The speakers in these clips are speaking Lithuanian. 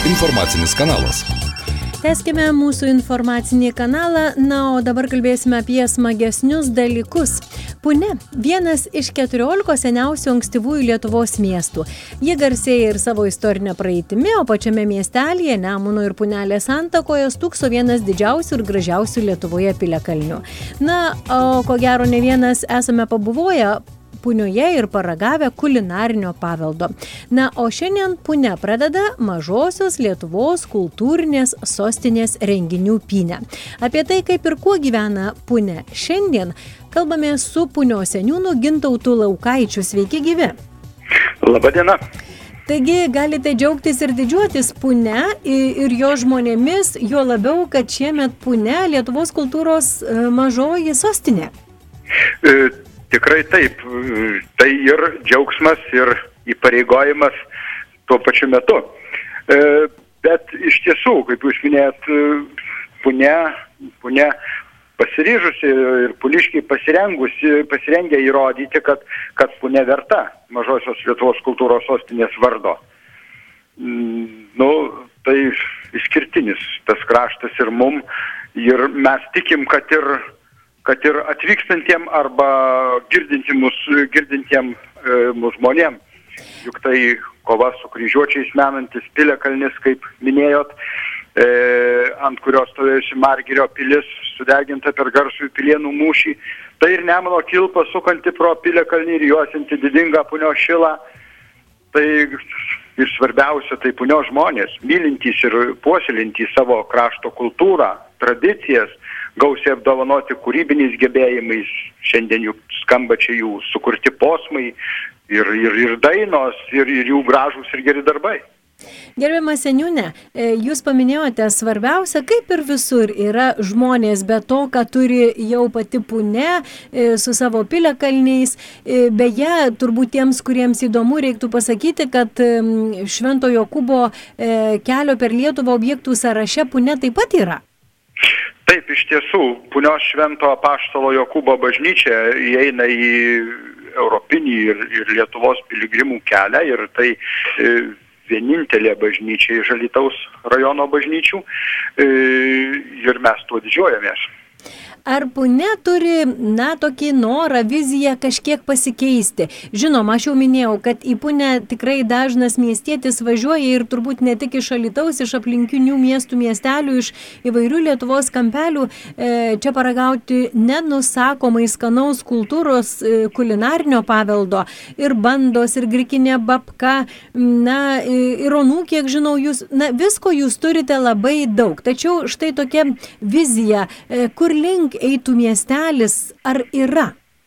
informacinis kanalas. Tęskime mūsų informacinį kanalą, o dabar kalbėsime apie smagesnius dalykus. Pune – vienas iš 14 seniausių ankstyvųjų Lietuvos miestų. Jie garsėja ir savo istorinę praeitimi, o pačiame miestelyje Nemuno ir Punelės santakoje stūkso vienas didžiausių ir gražiausių Lietuvoje piliakalnių. O ko gero ne vienas esame pabuvoję Punioje ir paragavę kulinarinio paveldo. O šiandien Pune pradeda mažosios Lietuvos kultūrinės sostinės renginių pynę. Apie tai, kaip ir kuo gyvena Pune šiandien, kalbame su Punio seniūnu Gintautu Laukaičiu. Sveiki gyvi. Labadiena. Taigi galite džiaugtis ir didžiuotis Pune ir jo žmonėmis, juo labiau, kad šiemet Pune Lietuvos kultūros mažoji sostinė. Tikrai taip, tai ir džiaugsmas, ir įpareigojimas tuo pačiu metu. Bet iš tiesų, kaip jūs minėjot, Pune pasiryžusi ir puniškiai pasirengę įrodyti, kad Pune verta mažosios Lietuvos kultūros sostinės vardo. Tai išskirtinis tas kraštas ir ir mes tikim, kad ir atvykstantiem arba girdintiem mūsų žmonėm. Juk tai kova su kryžiuočiais menantis piliakalnis, kaip minėjot, ant kurios stovėjusi Margirio pilis, sudeginta per garsųjį Pilienų mūšį. Tai ir Nemuno kilpa sukanti pro piliakalnį ir juosinti didingą Punios šilą. Tai ir svarbiausia, tai Punios žmonės, mylintys ir puoselintys savo krašto kultūrą, tradicijas, gausiai apdovanoti kūrybiniais gebėjimais. Šiandien juk skamba čia jų sukurti posmai ir dainos, ir jų gražūs ir geri darbai. Gerbiamas seniūne, jūs paminėjote svarbiausia, kaip ir visur yra žmonės, be to, kad turi jau pati Pune su savo piliakalniais. Beje, turbūt tiems, kuriems įdomu, reiktų pasakyti, kad Švento Jokūbo kelio per Lietuvą objektų sąraše Pune taip pat yra. Taip, iš tiesų, Punios Švento Apaštalo Jokūbo bažnyčia įeina į europinį ir Lietuvos piligrimų kelią ir tai vienintelė bažnyčia iš Alytaus rajono bažnyčių ir mes tuo didžiuojamės. Ar Pune turi, tokį norą, viziją kažkiek pasikeisti? Žinoma, aš jau minėjau, kad į Pune tikrai dažnas miestietis važiuoja ir turbūt ne tik iš Alytaus, iš aplinkinių miestų, miestelių, iš įvairių Lietuvos kampelių čia paragauti nenusakomai skanaus kultūros kulinarinio paveldo ir bandos, ir grikinė babka, ir onų, kiek žinau, jūs, visko jūs turite labai daug. Tačiau štai tokia vizija, kur link eitų miestelis, ar yra?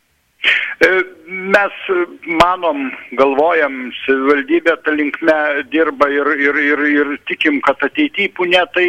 Mes manom, galvojam, savivaldybė ta linkme dirba ir tikim, kad ateityje Pune tai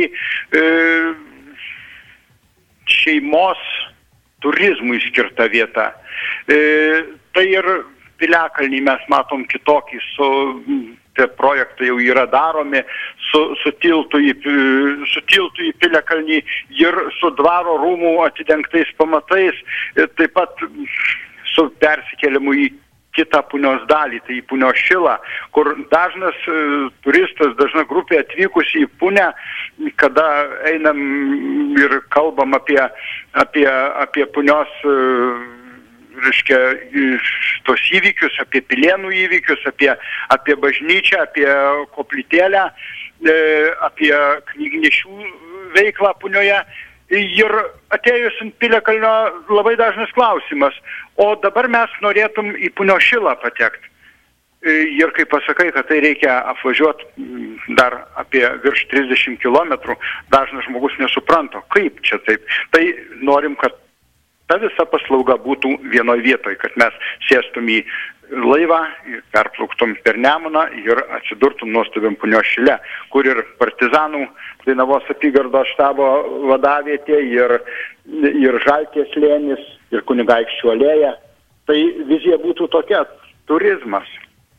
šeimos turizmui skirta vieta. Tai ir piliakalnį mes matom kitokį, tie projektai jau yra daromi su tiltu į piliakalnį ir su dvaro rūmų atidengtais pamatais, taip pat su persikėlimu į kitą Punios dalį, tai į Punios šilą, kur dažnas turistas, dažna grupė atvykusi į Punę, kada einam ir kalbam apie Punios reiškia, tos įvykius, apie Pilienų įvykius, apie bažnyčią, apie koplytėlę, apie knygnešių veiklą Punioje. Ir atėjus ant piliakalnio labai dažnas klausimas, o dabar mes norėtum į Punios šilą patekti. Ir kai pasakai, kad tai reikia apvažiuoti dar apie virš 30 kilometrų, dažnas žmogus nesupranta, kaip čia taip. Tai norim, kad ta visa paslauga būtų vienoje vietoje, kad mes sėstum į laivą, perplauktum per Nemuną ir atsidurtum nuostabiam Punios šile, kur ir partizanų Dainavos apygardos štabo vadavietė, ir Žaltės slėnis, ir Kunigaikščių alėja. Tai vizija būtų tokia, turizmas.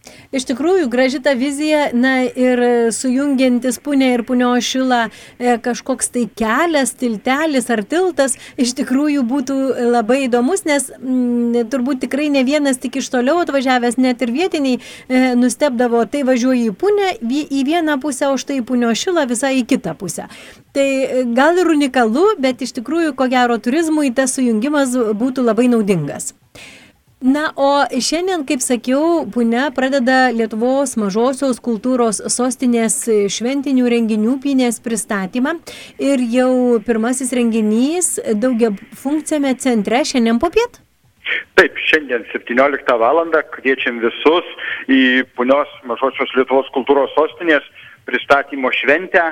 Iš tikrųjų, graži ta vizija, na ir sujungiantis Punę ir Punios Šilą kažkoks tai kelias, tiltelis ar tiltas, iš tikrųjų būtų labai įdomus, nes turbūt tikrai ne vienas tik iš toliau atvažiavęs, net ir vietiniai nustebdavo, tai važiuoji į Punę į vieną pusę, o štai Punios Šilą visai į kitą pusę. Tai gal ir unikalu, bet iš tikrųjų, ko gero, turizmui tas sujungimas būtų labai naudingas. Na, o šiandien, kaip sakiau, Punia pradeda Lietuvos mažosios kultūros sostinės šventinių renginių pynės pristatymą ir jau pirmasis renginys daugiafunkciame centre šiandien popiet? Taip, šiandien 17 valandą kviečiam visus į Punios mažosios Lietuvos kultūros sostinės pristatymo šventę.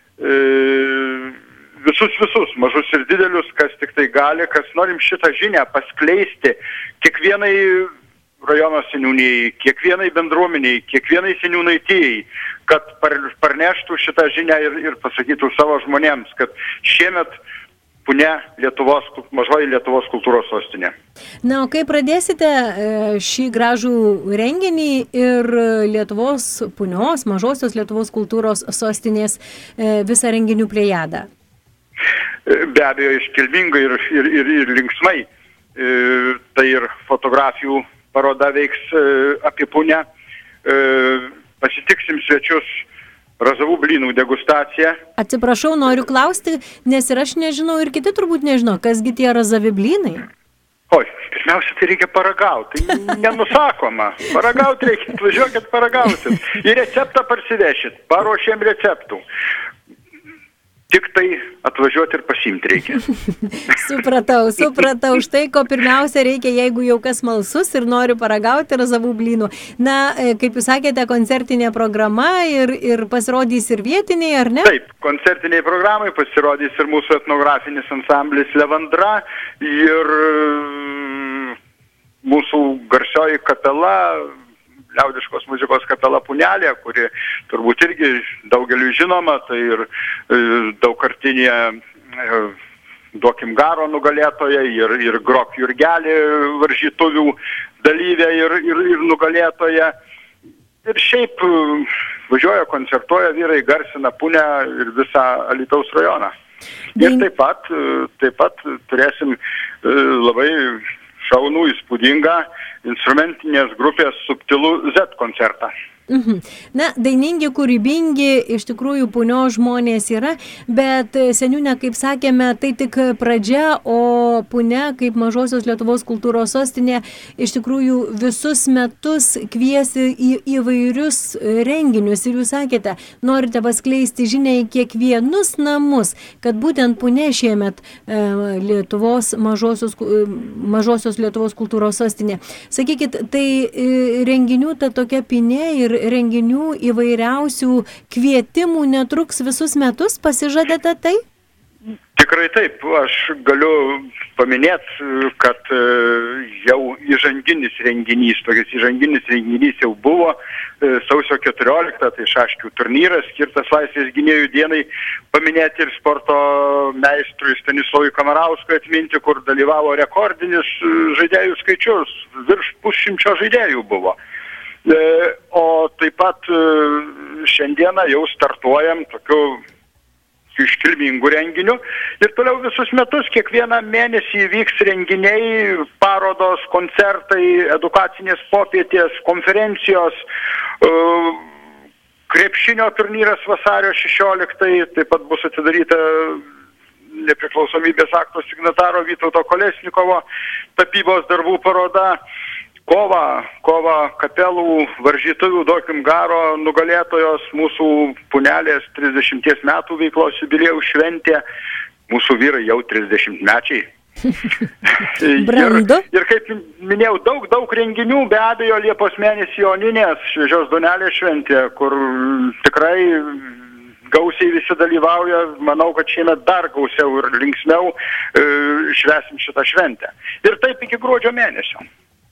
Visus, mažus ir didelius, kas tik tai gali, kas norim šitą žinią paskleisti kiekvienai rajono seniūnijai, kiekvienai bendruomeniai, kiekvienai seniūnaitijai, kad parneštų šitą žinią ir pasakytų savo žmonėms, kad šiemet Punia mažoji Lietuvos kultūros sostinė. Na, o kai pradėsite šį gražų renginį ir Punios mažosios Lietuvos kultūros sostinės visą renginių plejadą? Be abejo, iškilmingai ir linksmai. Tai ir fotografijų paroda veiks apie Punią. Pasitiksim svečius razavų blynų degustaciją. Atsiprašau, noriu klausti, nes ir aš nežinau, ir kiti turbūt nežino, kasgi tie razavi blynai. Oi, pirmiausia, tai reikia paragauti. Tai nenusakoma. Paragauti reikia, atvažiuokit paragausit. Į receptą parsivešit. Paruošėm receptų. Tik tai atvažiuoti ir pasiimti reikia. Supratau. Štai ko pirmiausia reikia, jeigu jau kas smalsus ir nori paragauti razavų blynų. Na, kaip jūs sakėte, koncertinė programa ir pasirodys ir vietiniai, ar ne? Taip, koncertiniai programai pasirodys ir mūsų etnografinis ansamblis Levandra ir mūsų garsioji kapela, liaudiškos muzikos kapela Punelė, kuri turbūt irgi daugeliui žinoma, tai ir daugkartinė Duokim Garo nugalėtoja ir Grok Jurgelį varžytuvių dalyvė ir nugalėtoja. Ir šiaip važiuoja, koncertuoja vyrai, garsina Punę ir visą Alytaus rajoną. Ir taip pat turėsim labai šaunų, įspūdingą instrumentinės grupės Subtilų Z koncertą. Na, dainingi, kūrybingi, iš tikrųjų Punios žmonės yra, bet seniūne, kaip sakėme, tai tik pradžia, o Punia, kaip mažosios Lietuvos kultūros sostinė, iš tikrųjų visus metus kviesi į įvairius renginius ir jūs sakėte, norite paskleisti žinią į kiekvienus namus, kad būtent Punia šiemet Lietuvos mažosios Lietuvos kultūros sostinė. Sakykit, tai renginių ta tokia pinė ir renginių įvairiausių kvietimų netruks visus metus, pasižadėte tai? Tikrai taip, aš galiu paminėti, kad jau įžanginis renginys jau buvo sausio 14, tai šaškių turnyras, skirtas Laisvės gynėjų dienai, paminėti ir sporto meistrui Stanislovui Kamarauskui atminti, kur dalyvavo rekordinis žaidėjų skaičius, virš 100 žaidėjų buvo. O taip pat šiandieną jau startuojam tokiu iškilmingu renginiu ir toliau visus metus, kiekvieną mėnesį vyks renginiai, parodos, koncertai, edukacinės popietės, konferencijos, krepšinio turnyras vasario 16, taip pat bus atidaryta nepriklausomybės akto signataro Vytauto Kolesnikovo tapybos darbų paroda. Kova kapelų varžytuvių Duokim Garo nugalėtojos mūsų Punelės 30 metų veiklos jubiliejaus šventė. Mūsų vyrai jau 30-mečiai. Brandu. Ir kaip minėjau, daug renginių, be abejo, Liepos mėnesį Joninės šviežios duonelės šventė, kur tikrai gausiai visi dalyvauja. Manau, kad šiemet dar gausiau ir linksmiau švęsim šitą šventę. Ir taip iki gruodžio mėnesio.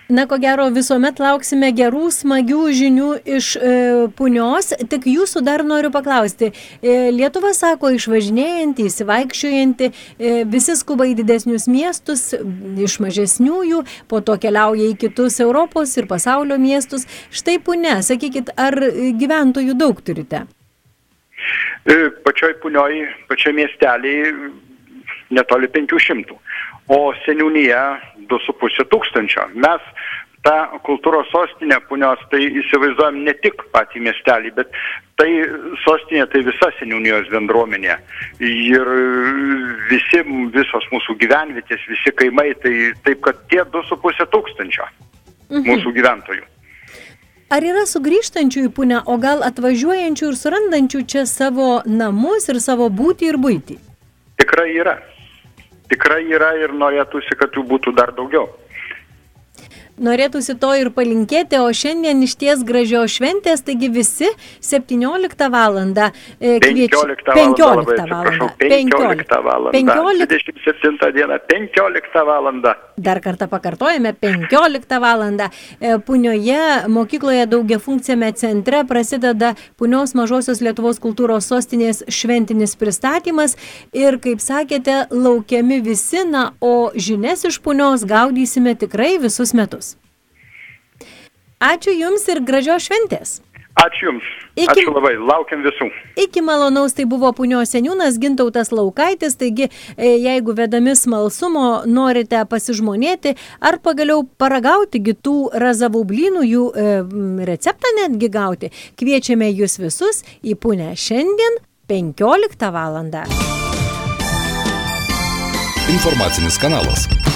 Na, ko gero, visuomet lauksime gerų, smagių žinių iš Punios. Tik jūsų dar noriu paklausti. Lietuva sako išvažinėjanti, įsivaikščiojanti, visi skuba į didesnius miestus, iš mažesniųjų, po to keliauja į kitus Europos ir pasaulio miestus. Štai Punia, sakykit, ar gyventojų daug turite? Pačioj Punioj, pačioj miesteliai netoli 500, o seniūnija 2,5 tūkstančio. Mes tą kultūros sostinę Punios tai įsivaizduojam ne tik patį miestelį, bet tai sostinė, tai visa seniūnijos bendruomenė. Ir visos mūsų gyvenvietės, visi kaimai, tai taip, kad tie 2,5 tūkstančio mūsų gyventojų. Ar yra sugrįžtančių į Punią, o gal atvažiuojančių ir surandančių čia savo namus ir savo būtį ir buitį? Tikrai yra. Tikrai yra ir norėtųsi, kad jų būtų dar daugiau. Norėtųsi to ir palinkėti, o šiandien išties gražios šventės, taigi visi 17 valandą kviečiu. 15 valandą. 27 dieną, 15 valandą. Dar kartą pakartojame, 15 valandą. Punioje mokykloje daugiafunkciame centre prasideda Punios Mažosios Lietuvos kultūros sostinės šventinis pristatymas ir, kaip sakėte, laukiami visi, na, o žinias iš Punios gaudysime tikrai visus metus. Ačiū Jums ir gražios šventės. Ačiū Jums. Ačiū labai. Laukiam visų. Iki malonaus, tai buvo Punios seniūnas Gintautas Laukaitis, taigi jeigu vedami smalsumo norite pasižmonėti ar pagaliau paragauti tų razavų blynų, jų receptą netgi gauti, kviečiame Jūs visus į Punią šiandien 15 valandą. Informacinis kanalas.